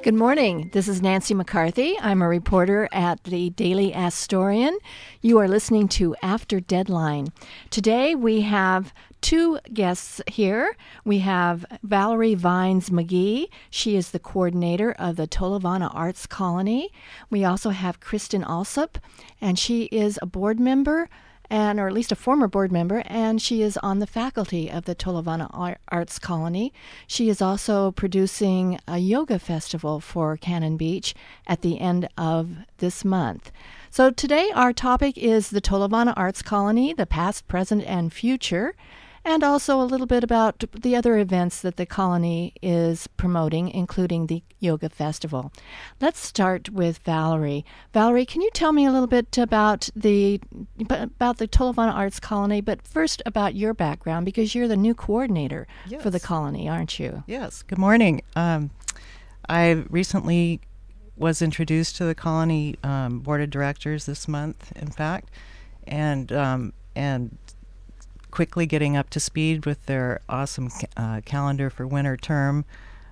Good morning. This is Nancy McCarthy. I'm a reporter at the Daily Astorian. You are listening to After Deadline. Today we have two guests here. We have Valerie Vines McGee. She is the coordinator of the Tolovana Arts Colony. We also have Kristen Alsop, and she is a board member, or at least a former board member, and she is on the faculty of the Tolovana Arts Colony. She is also producing a yoga festival for Cannon Beach at the end of this month. So today our topic is the Tolovana Arts Colony, the past, present, and future, and also a little bit about the other events that the colony is promoting, including the yoga festival. Let's start with Valerie. Valerie, can you tell me a little bit about the Tolovana Arts Colony, but first about your background, because you're the new coordinator for the colony, aren't you? Yes. Good morning. I recently was introduced to the colony board of directors this month, in fact, and quickly getting up to speed with their awesome calendar for winter term.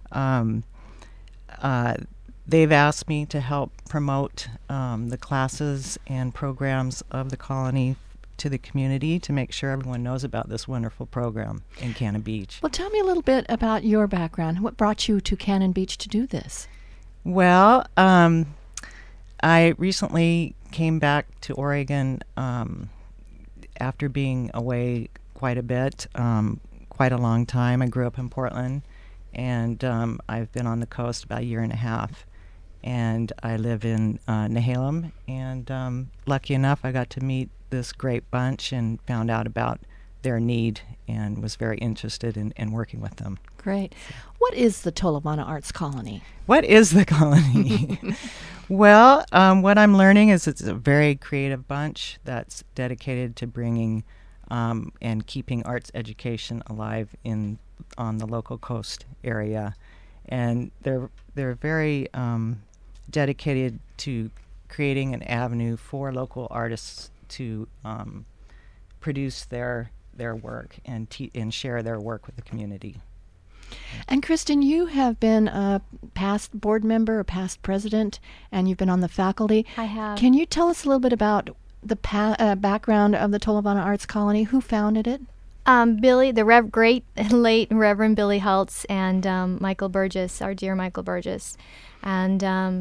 They've asked me to help promote the classes and programs of the colony to the community to make sure everyone knows about this wonderful program in Cannon Beach. Well, tell me a little bit about your background. What brought you to Cannon Beach to do this? Well, I recently came back to Oregon after being away quite a bit, quite a long time. I grew up in Portland, and I've been on the coast about a year and a half. And I live in Nehalem, and lucky enough, I got to meet this great bunch and found out about their need and was very interested in working with them. Great. What is the Tolovana Arts Colony? What is the colony? Well, what I'm learning is it's a very creative bunch that's dedicated to bringing and keeping arts education alive on the local coast area, and they're very dedicated to creating an avenue for local artists to produce their work and share their work with the community. And Kristen, you have been a past board member, a past president, and you've been on the faculty. I have. Can you tell us a little bit about the background of the Tolovana Arts Colony? Who founded it? Billy, the great late Reverend Billy Hultz, and Michael Burgess, our dear Michael Burgess, and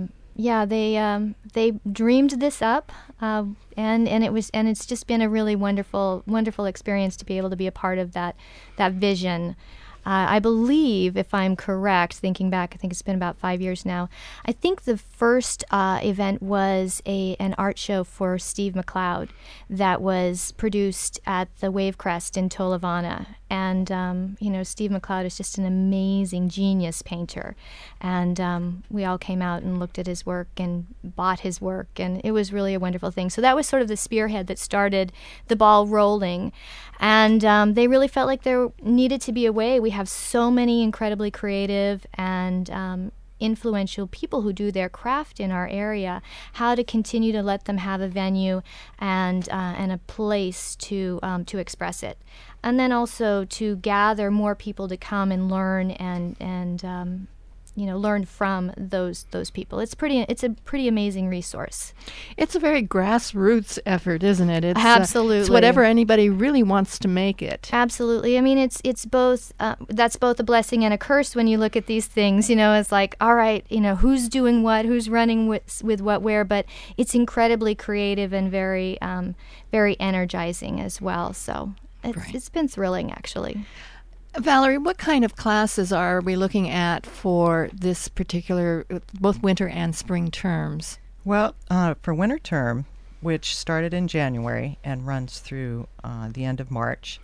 they dreamed this up, and it's just been a really wonderful experience to be able to be a part of that vision. I believe, if I'm correct, thinking back, I think it's been about 5 years now, I think the first event was an art show for Steve McLeod that was produced at the Wavecrest in Tolovana. And, Steve McLeod is just an amazing genius painter. And we all came out and looked at his work and bought his work, and it was really a wonderful thing. So that was sort of the spearhead that started the ball rolling. And they really felt like there needed to be a way. We have so many incredibly creative and influential people who do their craft in our area, how to continue to let them have a venue and a place to express it. And then also to gather more people to come and learn and learn from those people. It's a pretty amazing resource. It's a very grassroots effort, isn't it? It's, absolutely. It's whatever anybody really wants to make it. Absolutely. I mean, it's both. That's both a blessing and a curse when you look at these things. It's like, all right, who's doing what, who's running with what, where. But it's incredibly creative and very, very energizing as well. So it's been thrilling, actually. Valerie, what kind of classes are we looking at for this particular, both winter and spring terms? Well, for winter term, which started in January and runs through the end of March,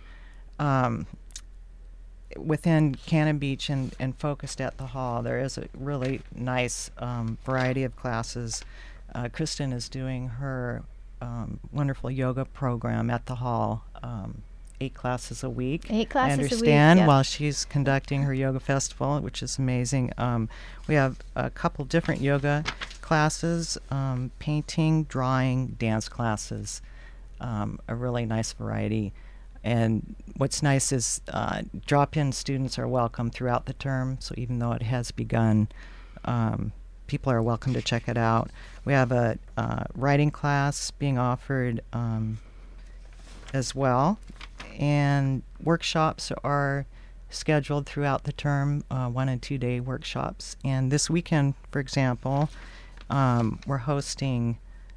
within Cannon Beach and focused at the hall, there is a really nice variety of classes. Kristen is doing her wonderful yoga program at the hall. 8 classes a week. 8 classes I a week, understand, yeah. while she's conducting her yoga festival, which is amazing. We have a couple different yoga classes, painting, drawing, dance classes, a really nice variety. And what's nice is drop-in students are welcome throughout the term, so even though it has begun people are welcome to check it out. We have a writing class being offered as well, and workshops are scheduled throughout the term, 1 and 2 day workshops. And this weekend, for example, we're hosting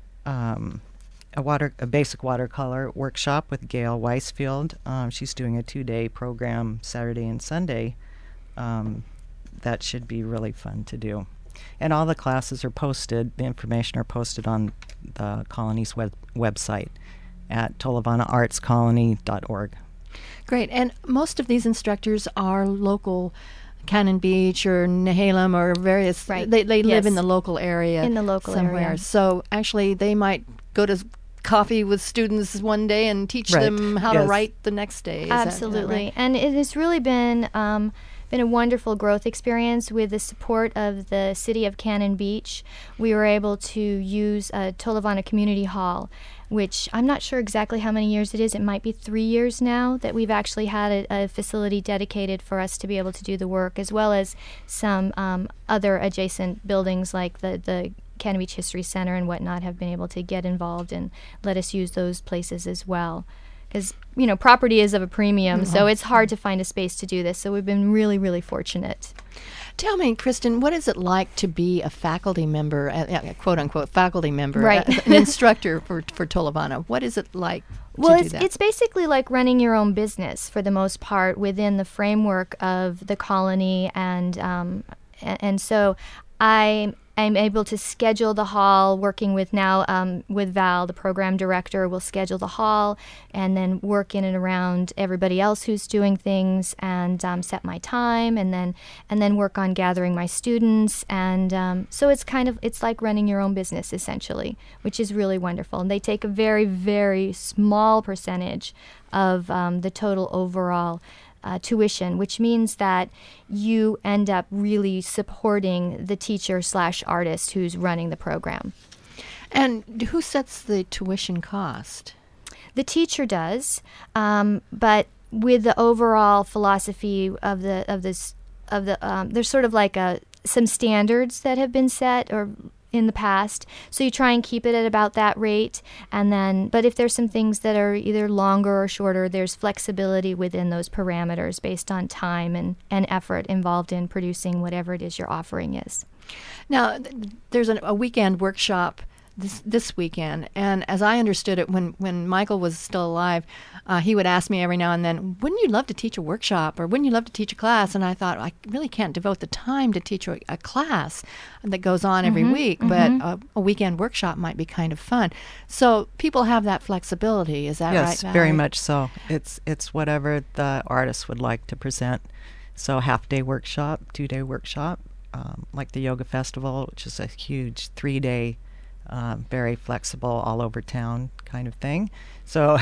a basic watercolor workshop with Gail Weisfield. She's doing a 2-day program Saturday and Sunday. That should be really fun to do. And all the classes are posted, the information are posted on the colony's website at tolavanaartscolony.org. Great. And most of these instructors are local, Cannon Beach or Nehalem or various. Right. They live Yes. in the local area. In the local somewhere. area. So actually, they might go to coffee with students one day and teach Right. them how to Yes. write the next day. Is that Absolutely. right? And it has really been a wonderful growth experience with the support of the city of Cannon Beach. We were able to use Tolavana Community Hall, which I'm not sure exactly how many years it is. It might be 3 years now that we've actually had a facility dedicated for us to be able to do the work, as well as some other adjacent buildings like the Cannon Beach History Center and whatnot have been able to get involved and let us use those places as well. Because, property is of a premium, so it's hard to find a space to do this. So we've been really, really fortunate. Tell me, Kristen, what is it like to be a faculty member, quote unquote faculty member, Right. An instructor for Tolavana? What is it like Well, to do that? it's basically like running your own business for the most part within the framework of the colony, and so I'm able to schedule the hall, working with with Val, the program director, will schedule the hall and then work in and around everybody else who's doing things and set my time and then work on gathering my students. And so it's like running your own business essentially, which is really wonderful. And they take a very, very small percentage of the total overall tuition, which means that you end up really supporting the teacher/artist who's running the program. And who sets the tuition cost? The teacher does, but with the overall philosophy of there's sort of like some standards that have been set or in the past, so you try and keep it at about that rate, but if there's some things that are either longer or shorter, there's flexibility within those parameters based on time and effort involved in producing whatever it is your offering is. Now, there's a weekend workshop this weekend, and as I understood it, when Michael was still alive, he would ask me every now and then, wouldn't you love to teach a workshop, or wouldn't you love to teach a class? And I thought, I really can't devote the time to teach a class that goes on every week, but a weekend workshop might be kind of fun. So people have that flexibility, is that right, Yes, Valerie? very much so. It's whatever the artist would like to present. So half-day workshop, 2-day workshop, like the Yoga Festival, which is a huge 3-day, very flexible, all over town kind of thing. So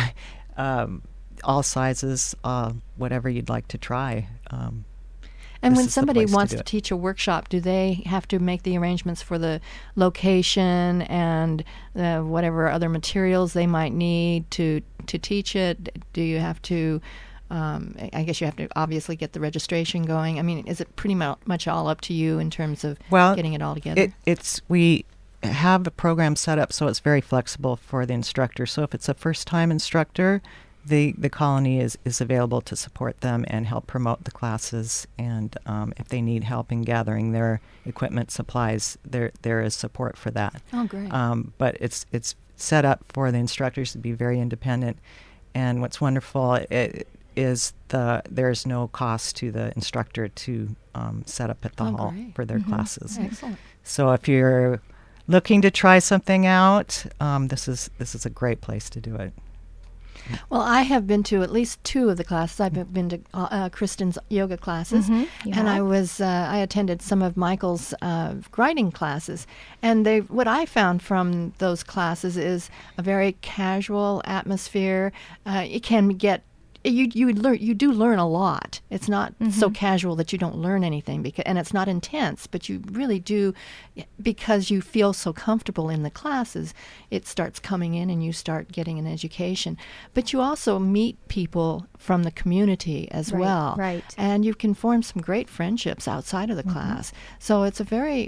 all sizes, whatever you'd like to try. And when is the somebody place to wants do to it. teach a workshop, do they have to make the arrangements for the location and whatever other materials they might need to teach it? Do you have to, I guess you have to obviously get the registration going. I mean, is it pretty much all up to you in terms of getting it all together? We have a program set up so it's very flexible for the instructor. So if it's a first-time instructor, the colony is available to support them and help promote the classes. And if they need help in gathering their equipment supplies, there is support for that. Oh, great. But it's set up for the instructors to be very independent. And what's wonderful is there's no cost to the instructor to set up at the hall great. for their classes. Excellent. So if you're looking to try something out, this is a great place to do it. Well, I have been to at least 2 of the classes. I've been to Kristen's yoga classes, You and have? I attended some of Michael's writing classes. And what I found from those classes is a very casual atmosphere. It can get you do learn a lot. It's not so casual that you don't learn anything, and it's not intense, but you really do, because you feel so comfortable in the classes. It starts coming in, and you start getting an education. But you also meet people from the community as well, right. and you can form some great friendships outside of the class. So it's a very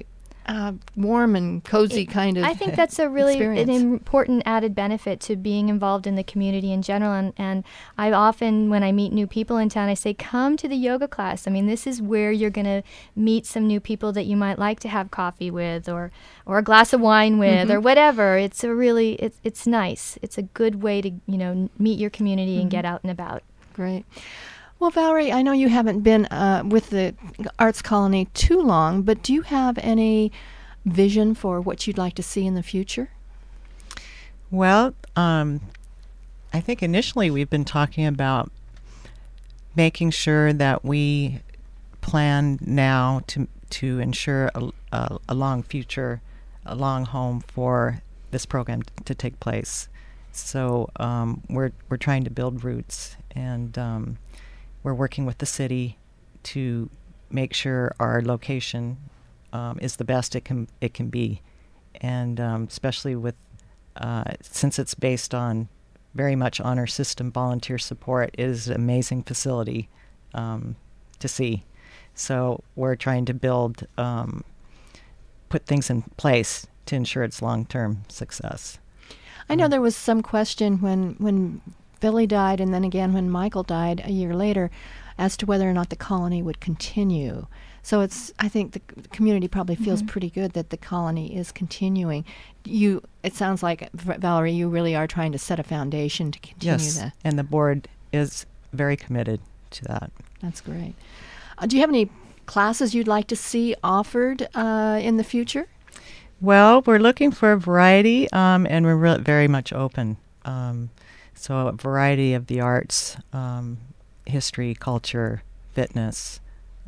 warm and cozy kind of I think that's a really an experience. important added benefit to being involved in the community in general. And I often, when I meet new people in town, I say, come to the yoga class. I mean, this is where you're going to meet some new people that you might like to have coffee with or a glass of wine with or whatever. It's a really, it's nice. It's a good way to, meet your community and get out and about. Great. Well, Valerie, I know you haven't been with the Arts Colony too long, but do you have any vision for what you'd like to see in the future? Well, I think initially we've been talking about making sure that we plan now to ensure a long future, a long home for this program to take place. So we're trying to build roots, and we're working with the city to make sure our location is the best it can be, and especially with since it's based on very much honor system volunteer support, it is an amazing facility to see. So we're trying to put things in place to ensure its long-term success. I know there was some question when Billy died, and then again when Michael died a year later, as to whether or not the colony would continue. So I think the community probably feels pretty good that the colony is continuing. It sounds like, Valerie, you really are trying to set a foundation to continue that. And the board is very committed to that. That's great. Do you have any classes you'd like to see offered in the future? Well, we're looking for a variety, and we're very much open. So a variety of the arts, history, culture, fitness.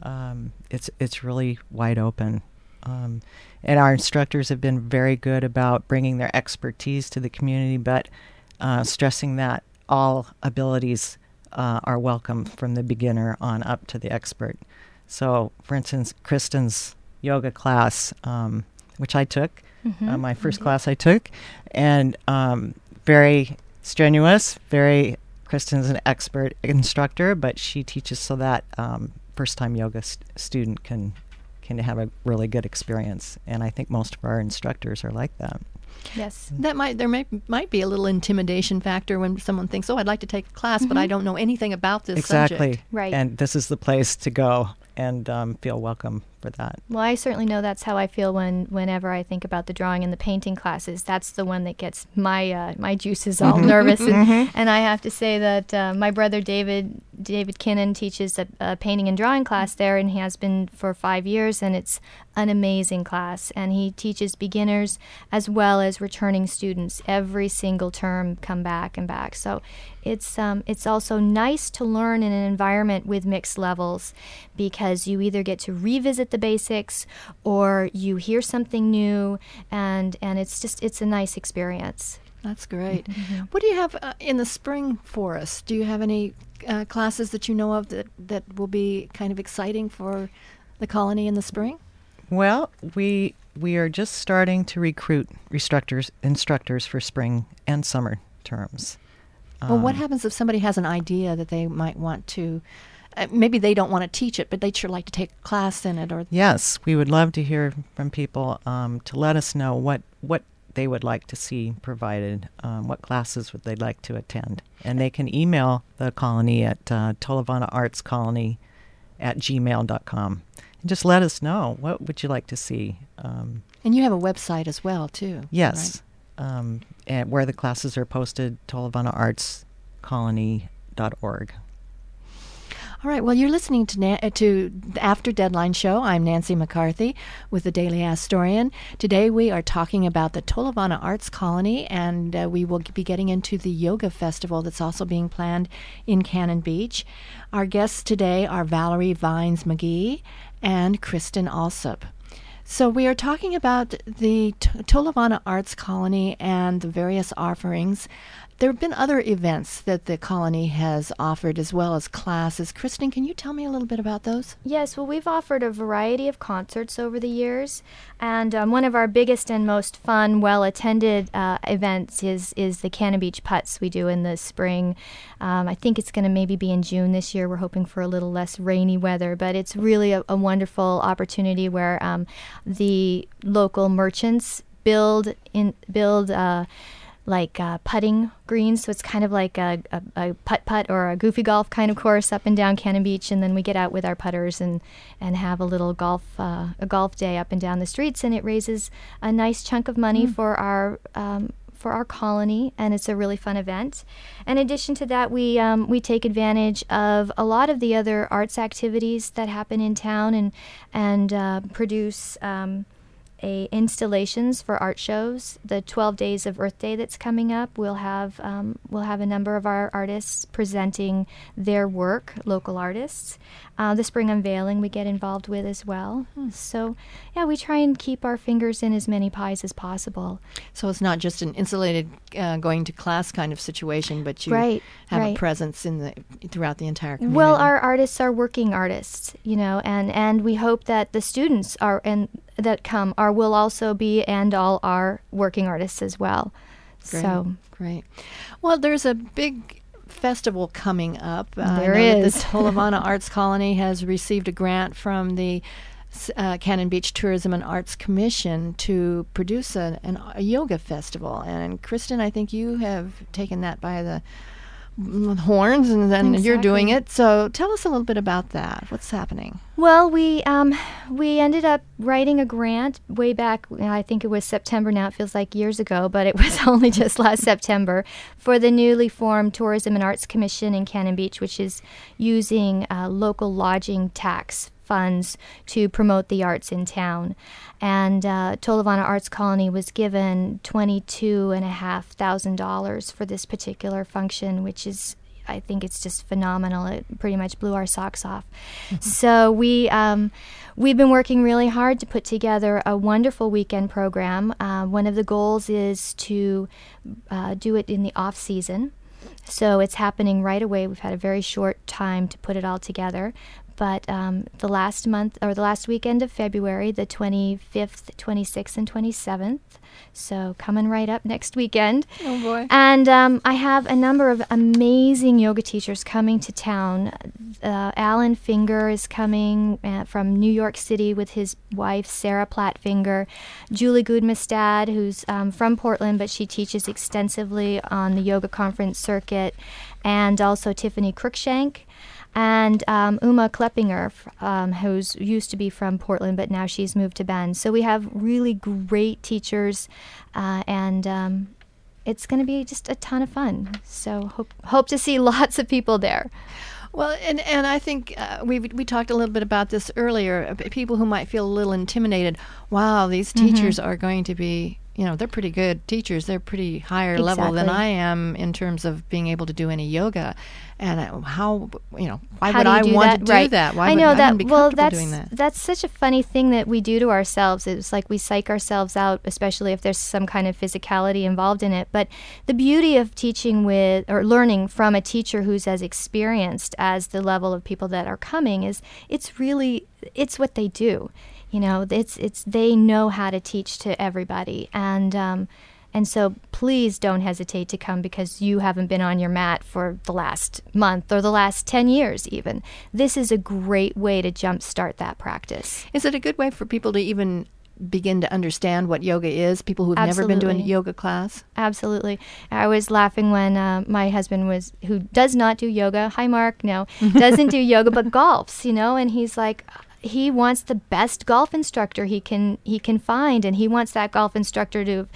It's really wide open. And our instructors have been very good about bringing their expertise to the community, but stressing that all abilities are welcome from the beginner on up to the expert. So, for instance, Kristen's yoga class, which I took, my first class I took, and very strenuous, Kristen's an expert instructor, but she teaches so that first-time yoga student can have a really good experience, and I think most of our instructors are like that. Yes. There might be a little intimidation factor when someone thinks, I'd like to take a class, but I don't know anything about this Exactly. subject. Right. And this is the place to go and feel welcome for that. Well, I certainly know that's how I feel whenever I think about the drawing and the painting classes. That's the one that gets my juices all nervous. And I have to say that my brother David Kinnan teaches a painting and drawing class there, and he has been for 5 years, and it's an amazing class. And he teaches beginners as well as returning students. Every single term come back and back. So it's also nice to learn in an environment with mixed levels, because you either get to revisit the basics or you hear something new, and it's a nice experience. That's great. What do you have in the spring for us? Do you have any classes that you know of that will be kind of exciting for the colony in the spring? Well, we are just starting to recruit instructors for spring and summer terms. Well, what happens if somebody has an idea that they might want to, maybe they don't want to teach it, but they'd sure like to take a class in it? Or Yes, we would love to hear from people to let us know what they would like to see provided, what classes would they like to attend. And they can email the colony at tolevanaartscolony@gmail.com. And just let us know, what would you like to see? And you have a website as well, too. Yes. Right? And where the classes are posted, tolevanaartscolony.org. All right. Well, you're listening to the After Deadline Show. I'm Nancy McCarthy with the Daily Astorian. Today we are talking about the Tolovana Arts Colony, and we will be getting into the yoga festival that's also being planned in Cannon Beach. Our guests today are Valerie Vines McGee and Kristen Alsop. So we are talking about the Tolovana Arts Colony and the various offerings. there have been other events that the colony has offered as well as classes. Kristen, can you tell me a little bit about those? Yes, well, we've offered a variety of concerts over the years, and one of our biggest and most fun, well-attended events is the Cannon Beach Putts we do in the spring. I think it's going to maybe be in June this year. We're hoping for a little less rainy weather, but it's really a wonderful opportunity where the local merchants build putting greens, so it's kind of like a putt-putt or a goofy golf kind of course up and down Cannon Beach, and then we get out with our putters and have a little golf day up and down the streets, and it raises a nice chunk of money for our colony, and it's a really fun event. In addition to that, we take advantage of a lot of the other arts activities that happen in town and produce installations for art shows. The 12 Days of Earth Day that's coming up, we'll have a number of our artists presenting their work, local artists. The spring unveiling we get involved with as well. So, yeah, we try and keep our fingers in as many pies as possible. So it's not just an insulated going to class kind of situation, but you have a presence throughout the entire community. Well, our artists are working artists, and we hope that the students that come will also be and all are working artists as well. Great. Well, there's a big festival coming up. There is. The Tolovana Arts Colony has received a grant from the Cannon Beach Tourism and Arts Commission to produce a yoga festival. And Kristen, I think you have taken that by the horns, and then you're doing it. So tell us a little bit about that. What's happening? Well, we ended up writing a grant way back, I think it was September now, it feels like years ago, but it was only just last September, for the newly formed Tourism and Arts Commission in Cannon Beach, which is using local lodging tax funds to promote the arts in town. And Tolovana Arts Colony was given $22,500 for this particular function, which is, I think it's just phenomenal. It pretty much blew our socks off. So we've been working really hard to put together a wonderful weekend program. One of the goals is to do it in the off season. So it's happening right away. We've had a very short time to put it all together. But the last weekend of February, the 25th, 26th, and 27th, so coming right up next weekend. Oh, boy. And I have a number of amazing yoga teachers coming to town. Alan Finger is coming from New York City with his wife, Sarah Platt-Finger. Julie Gudmestad, who's from Portland, but she teaches extensively on the yoga conference circuit, and also Tiffany Cruikshank. And Uma Kleppinger, who's used to be from Portland, but now she's moved to Bend. So we have really great teachers, and it's going to be just a ton of fun. So hope to see lots of people there. Well, and I think we talked a little bit about this earlier. People who might feel a little intimidated. Wow, these teachers are going to be, they're pretty good teachers. They're pretty higher level than I am in terms of being able to do any yoga. And why would I want to do that? Why would I be comfortable doing that? That's such a funny thing that we do to ourselves. It's like we psych ourselves out, especially if there's some kind of physicality involved in it. But the beauty of teaching with or learning from a teacher who's as experienced as the level of people that are coming is it's what they do. It's they know how to teach to everybody, and so please don't hesitate to come because you haven't been on your mat for the last month or the last 10 years even. This is a great way to jumpstart that practice. Is it a good way for people to even begin to understand what yoga is, people who've never been to a yoga class? Absolutely. I was laughing when my husband who does not do yoga, hi Mark, no, doesn't do yoga but golfs, and he's like, he wants the best golf instructor he can find, and he wants that golf instructor to,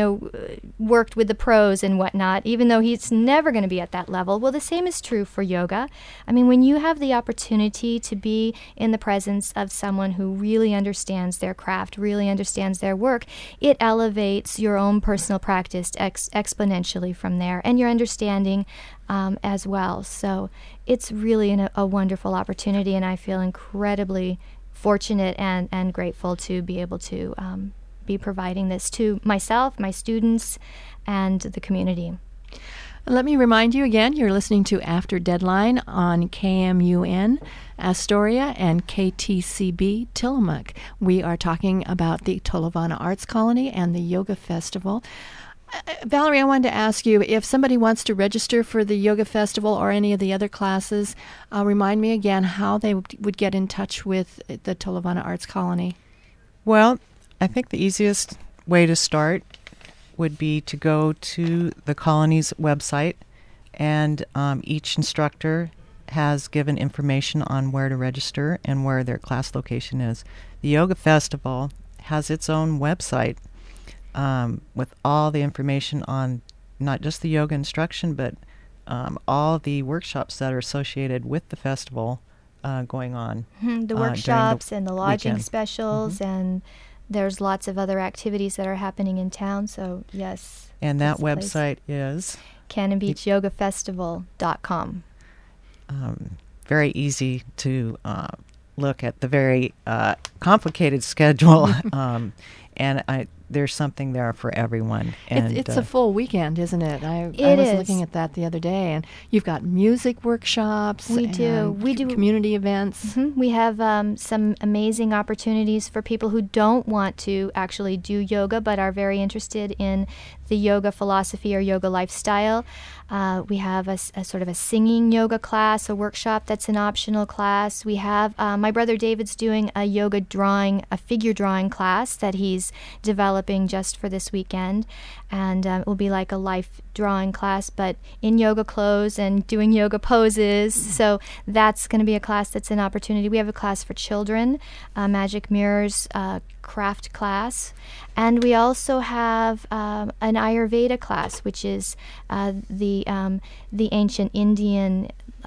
worked with the pros and whatnot, even though he's never going to be at that level. Well, the same is true for yoga. I mean, when you have the opportunity to be in the presence of someone who really understands their craft, really understands their work, it elevates your own personal practice exponentially from there, and your understanding as well. So it's really a wonderful opportunity, and I feel incredibly fortunate and grateful to be able to be providing this to myself, my students, and the community. Let me remind you again, you're listening to After Deadline on KMUN Astoria and KTCB Tillamook. We are talking about the Tolovana Arts Colony and the Yoga Festival. Valerie, I wanted to ask you, if somebody wants to register for the Yoga Festival or any of the other classes, remind me again how they would get in touch with the Tolovana Arts Colony. Well, I think the easiest way to start would be to go to the colony's website, and each instructor has given information on where to register and where their class location is. The Yoga Festival has its own website with all the information on not just the yoga instruction, but all the workshops that are associated with the festival going on. The workshops and the lodging weekend. specials, and there's lots of other activities that are happening in town. So yes. And that that's the place. website is CannonBeachYogaFestival.com. very easy to look at the very complicated schedule, and there's something there for everyone. And It's a full weekend, isn't it? I was is. looking at that the other day, and you've got music workshops. We do. and We do. community events. We have some amazing opportunities for people who don't want to actually do yoga but are very interested in the yoga philosophy or yoga lifestyle. We have a sort of a singing yoga class, a workshop that's an optional class. We have my brother David's doing a yoga drawing, a figure drawing class that he's developing just for this weekend. And it will be like a life drawing class, but in yoga clothes and doing yoga poses. So that's going to be a class that's an opportunity. We have a class for children, Magic Mirrors craft class. And we also have an Ayurveda class, which is the ancient Indian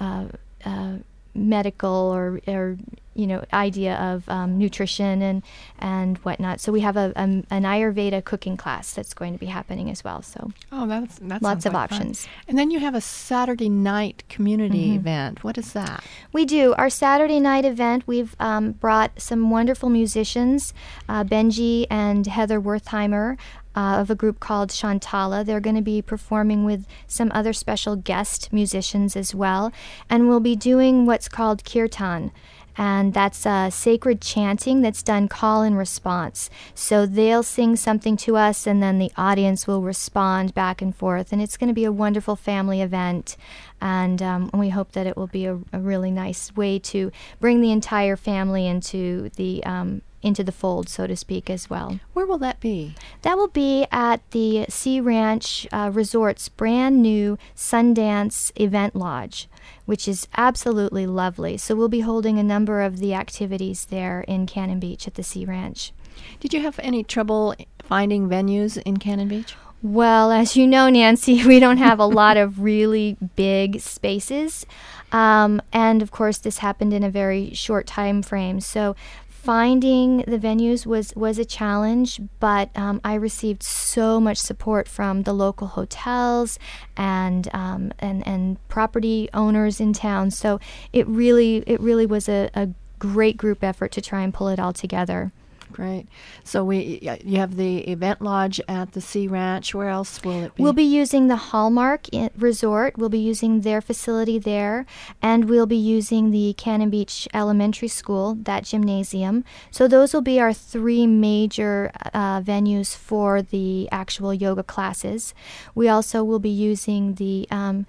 medical or idea of nutrition and whatnot. So we have an Ayurveda cooking class that's going to be happening as well. So That's lots sounds of like fun. options. And then you have a Saturday night community event. What is that? We do. Our Saturday night event, we've brought some wonderful musicians, Benji and Heather Wertheimer, of a group called Shantala. They're going to be performing with some other special guest musicians as well. And we'll be doing what's called kirtan. And that's sacred chanting that's done call and response. So they'll sing something to us, and then the audience will respond back and forth. And it's going to be a wonderful family event. And we hope that it will be a really nice way to bring the entire family into the fold, so to speak, as well. Where will that be? That will be at the Sea Ranch Resort's brand new Sundance Event Lodge, which is absolutely lovely. So we'll be holding a number of the activities there in Cannon Beach at the Sea Ranch. Did you have any trouble finding venues in Cannon Beach? Well, as you know, Nancy, we don't have a lot of really big spaces. And of course, this happened in a very short time frame. So finding the venues was a challenge, but I received so much support from the local hotels and property owners in town. So it really was a great group effort to try and pull it all together. Great. So you have the event lodge at the Sea Ranch. Where else will it be? We'll be using the Hallmark Resort. We'll be using their facility there, and we'll be using the Cannon Beach Elementary School, that gymnasium. So those will be our three major venues for the actual yoga classes. We also will be using the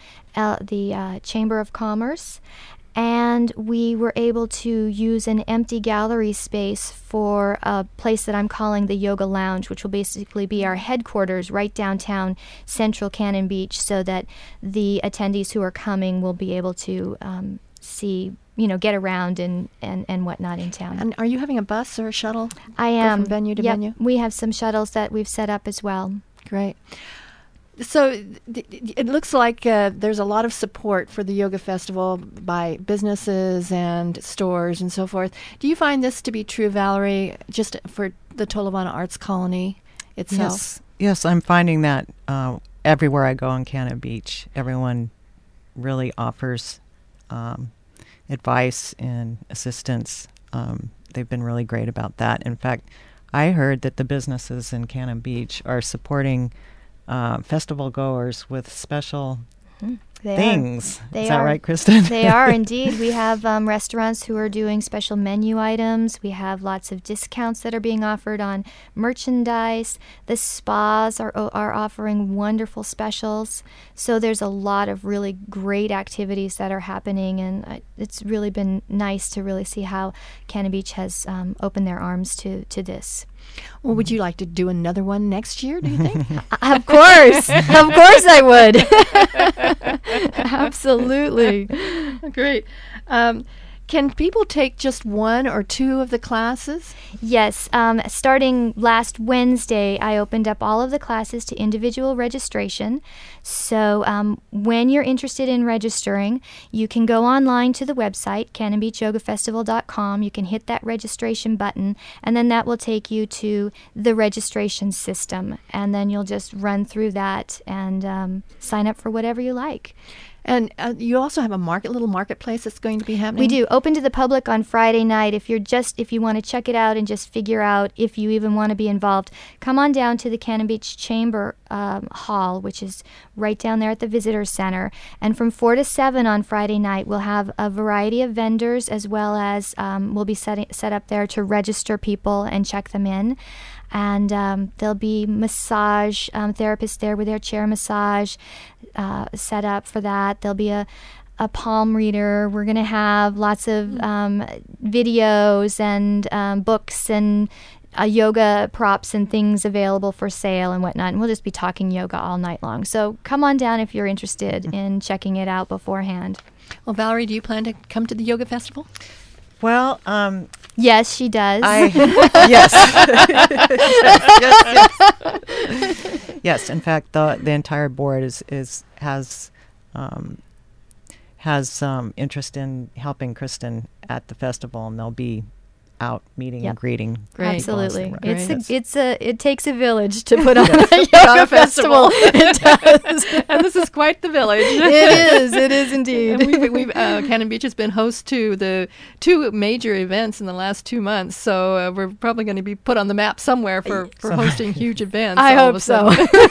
Chamber of Commerce. And we were able to use an empty gallery space for a place that I'm calling the Yoga Lounge, which will basically be our headquarters right downtown central Cannon Beach, so that the attendees who are coming will be able to see, get around and whatnot in town. And are you having a bus or a shuttle? I am. Go from venue to venue? We have some shuttles that we've set up as well. Great. So it looks like there's a lot of support for the Yoga Festival by businesses and stores and so forth. Do you find this to be true, Valerie, just for the Tolovana Arts Colony itself? Yes, I'm finding that everywhere I go on Cannon Beach, everyone really offers advice and assistance. They've been really great about that. In fact, I heard that the businesses in Cannon Beach are supporting festival goers with special things. They Is that are. right, Kristen? They are indeed. We have restaurants who are doing special menu items. We have lots of discounts that are being offered on merchandise. The spas are offering wonderful specials. So there's a lot of really great activities that are happening, and it's really been nice to really see how Cannon Beach has opened their arms to this. Well, would you like to do another one next year, do you think? Of course. Of course I would. Absolutely. Great. Can people take just one or two of the classes? Yes. Starting last Wednesday, I opened up all of the classes to individual registration. So when you're interested in registering, you can go online to the website, cannonbeachyogafestival.com. You can hit that registration button, and then that will take you to the registration system. And then you'll just run through that and sign up for whatever you like. And you also have a little marketplace that's going to be happening? We do. Open to the public on Friday night. If you want to check it out and just figure out if you even want to be involved, come on down to the Cannon Beach Chamber Hall, which is right down there at the Visitor Center. And from 4 to 7 on Friday night, we'll have a variety of vendors, as well as we'll be set up there to register people and check them in. And there'll be massage therapists there with their chair massage set up for that. There'll be a palm reader. We're going to have lots of videos and books and yoga props and things available for sale and whatnot. And we'll just be talking yoga all night long. So come on down if you're interested in checking it out beforehand. Well, Valerie, do you plan to come to the yoga festival? Well, yes, she does. Yes. Yes. In fact, the entire board has interest in helping Kristen at the festival, and they'll be out meeting and greeting. Great. Absolutely. Great. It takes a village to put on a yoga festival. It does. And this is quite the village. It is indeed. And we've Cannon Beach has been host to the two major events in the last 2 months, so we're probably going to be put on the map somewhere for hosting huge events. I hope so.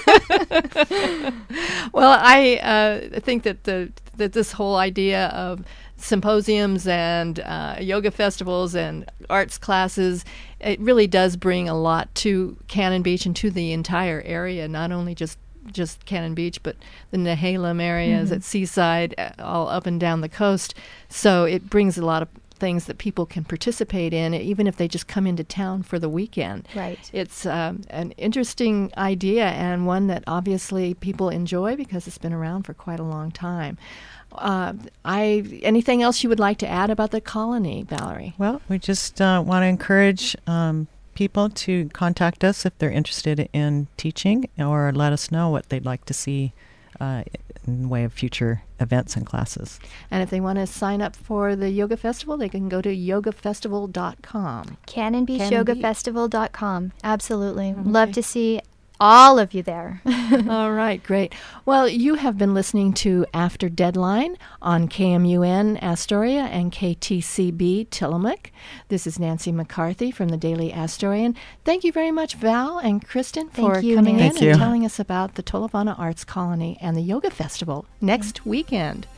Well, I think that that this whole idea of symposiums and yoga festivals and arts classes, it really does bring a lot to Cannon Beach and to the entire area, not only just Cannon Beach, but the Nehalem areas at Seaside, all up and down the coast. So it brings a lot of things that people can participate in, even if they just come into town for the weekend. Right. It's an interesting idea, and one that obviously people enjoy because it's been around for quite a long time. Anything else you would like to add about the colony, Valerie? Well, we just want to encourage people to contact us if they're interested in teaching, or let us know what they'd like to see in the way of future events and classes. And if they want to sign up for the yoga festival, they can go to yogafestival.com. CannonBeachYogaFestival.com. Absolutely. Okay. Love to see all of you there. All right, great. Well, you have been listening to After Deadline on KMUN Astoria and KTCB Tillamook. This is Nancy McCarthy from the Daily Astorian. Thank you very much, Val and Kristen, for coming in and telling us about the Tolovana Arts Colony and the Yoga Festival next weekend.